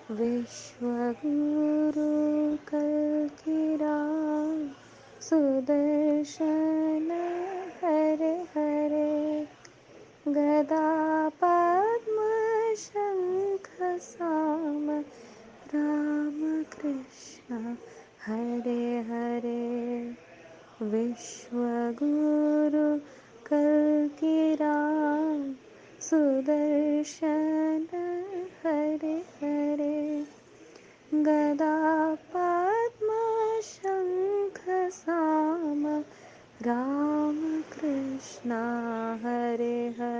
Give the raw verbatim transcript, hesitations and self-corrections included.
विश्वगुरु कल्किराय सुदर्शन हरे हरे गदा पद्म शंख साम राम कृष्ण हरे हरे विश्वगुरु कल्किराय सुदर्शन हरे हरे गदा पद्म शंख साम राम कृष्ण हरे